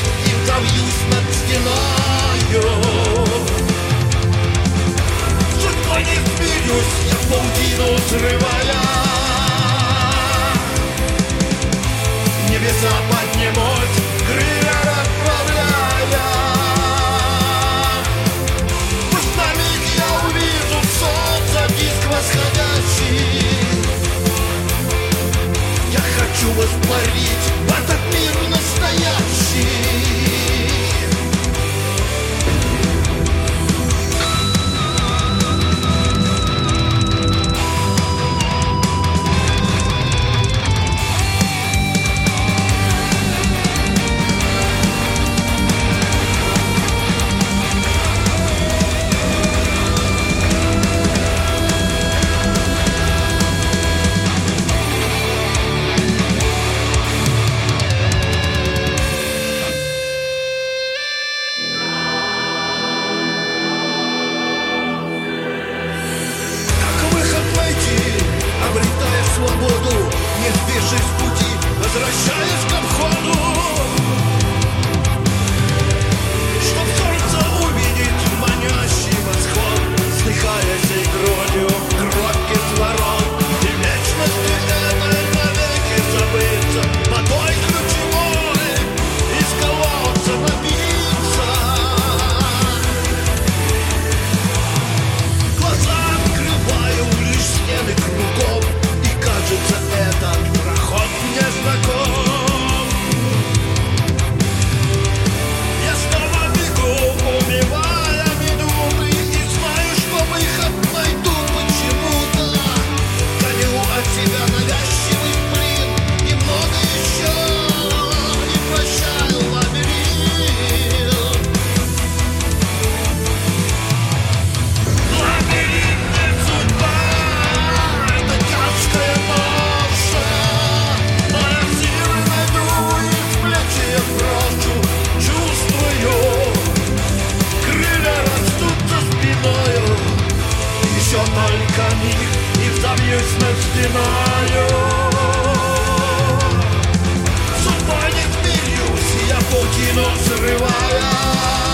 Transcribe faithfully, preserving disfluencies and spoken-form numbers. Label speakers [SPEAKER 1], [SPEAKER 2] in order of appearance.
[SPEAKER 1] и взвьюсь над стеною. Судьбой не смирюсь, я паутину срывая, небеса поднимусь, крылья расправляя. Пусть на миг я увижу солнце, диск восходящий. Я хочу воспарить в этот мир настоящий. Обретая свободу, не сбившись с пути, возвращаясь к обходу, чтоб солнце увидеть манящий восход, слыхая сей грудью кровь кислород, и вечности этой навеки забыться, водой ключевой из колодца напиться. Глаза открываю, лишь стены кругом, кажется, этот проход мне знаком. Я снова бегу, убивая медузы, и знаю, что выход найду почему-то. Гоню от себя навязчивый плин, и много еще не прощаю лабиринт. Лабиринтная судьба — это тяжкая ноша, но я силы найду и с плечи я брошу. Чувствую, крылья растут за спиною, еще только миг и взовьюсь над стеною. Судьбой не смирюсь, я паутину срывая,